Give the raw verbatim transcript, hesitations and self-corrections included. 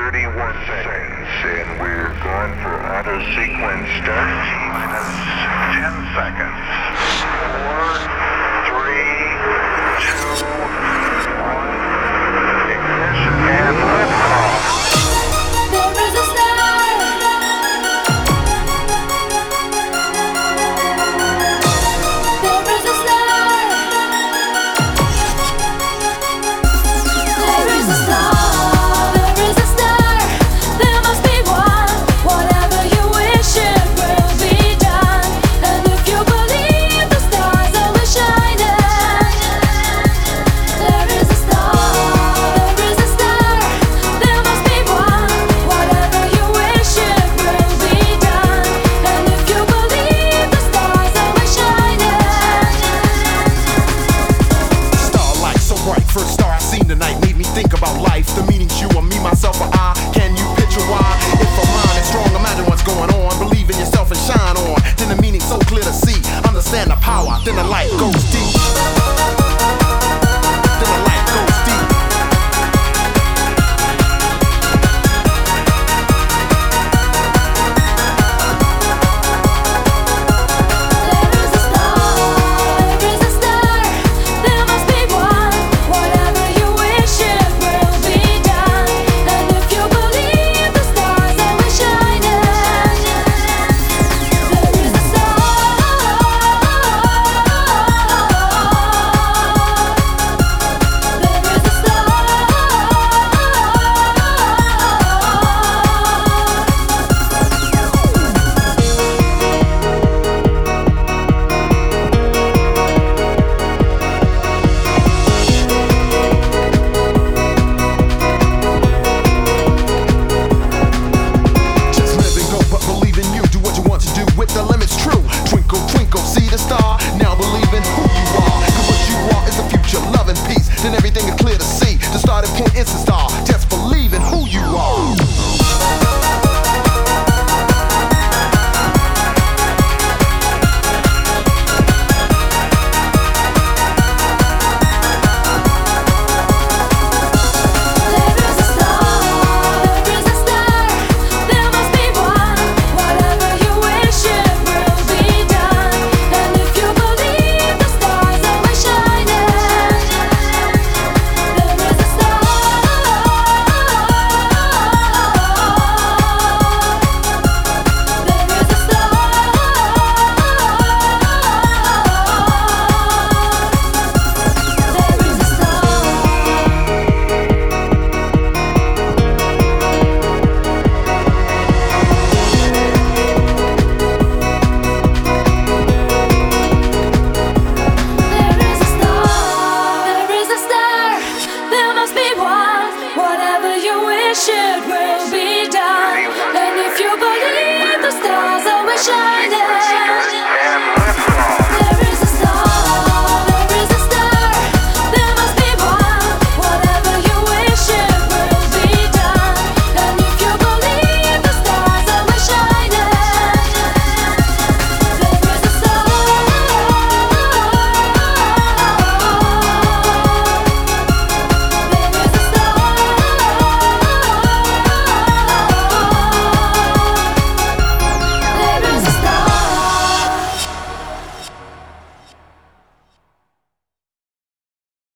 thirty-one seconds, and we're going for auto sequence start. Minus ten seconds. Four, three, two, one. Ignition and liftoff. There is a star. There is a star. There is a star. There is a star. There must be one. Whatever you wish, it will be done. And if you believe the stars are shining, there is a star. There is a star. There must be one. Whatever you wish, it will be done. And if you believe the stars are shining. Starlight so bright, first star I seen tonight made me think about life. The meaning's you or me, myself or I. Can you picture why? If a mind is strong, imagine what's going on. Believe in yourself and shine on. Then the meaning's so clear to see. Understand the power, then the light goes deep. Then the light goes deep. There is a star, there is a star. There must be one. Whatever you wish, it will be done. And if you believe the stars are shining, there is a star. There is a Just live and go, but believe in you. Do what you want to do with the limits true. Twinkle, twinkle, see the star. Now believe in who you are. Cause what you are is the future, love and peace. Then everything is clear to see. The starting point is the star. Just believe in who you are. There is a star, there is a star. There must be one. Whatever you wish, it will be done. And if you believe the stars are shining, there is a star. There is a star. There is a star. There is a star, there is a star. There must be one. Whatever you wish, it will be done. And if you believe the stars are shining.